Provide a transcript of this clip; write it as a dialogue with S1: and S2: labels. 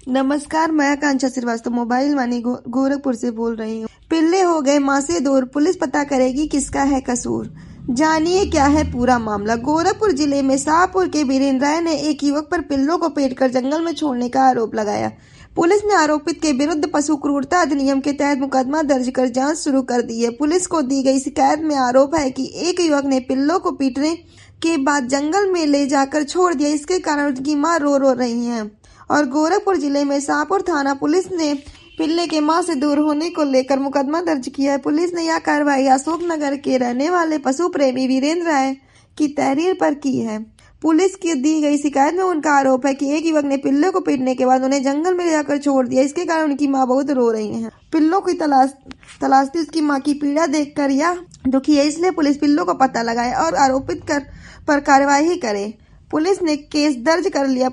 S1: नमस्कार, मैं आकांक्षा श्रीवास्तव मोबाइल वाणी गोरखपुर से बोल रही हूँ। पिल्ले हो गए माँ से दूर, पुलिस पता करेगी किसका है कसूर। जानिए क्या है पूरा मामला। गोरखपुर जिले में शाहपुर के वीरेंद्र राय ने एक युवक पर पिल्लों को पीटकर जंगल में छोड़ने का आरोप लगाया। पुलिस ने आरोपित के विरुद्ध पशु क्रूरता अधिनियम के तहत मुकदमा दर्ज कर जांच शुरू कर दी है। पुलिस को दी गई शिकायत में आरोप है कि एक युवक ने पिल्लों को पीटने के बाद जंगल में ले जाकर छोड़ दिया। इसके कारण उनकी मां रो रही है और गोरखपुर जिले में शाहपुर थाना पुलिस ने पिल्ले के मां से दूर होने को लेकर मुकदमा दर्ज किया है। पुलिस ने यह कार्रवाई अशोकनगर के रहने वाले पशु प्रेमी वीरेंद्र राय की तहरीर पर की है। पुलिस की दी गई शिकायत में उनका आरोप है कि एक युवक ने पिल्ले को पीटने के बाद उन्हें जंगल में ले जाकर छोड़ दिया। इसके कारण उनकी मां बहुत रो रही है। पिल्लों की तलाशती उसकी मां की पीड़ा देखकर यह दुखी है, इसलिए पुलिस पिल्लों का पता लगाए और आरोपित पर कार्रवाई करे। पुलिस ने केस दर्ज कर लिया।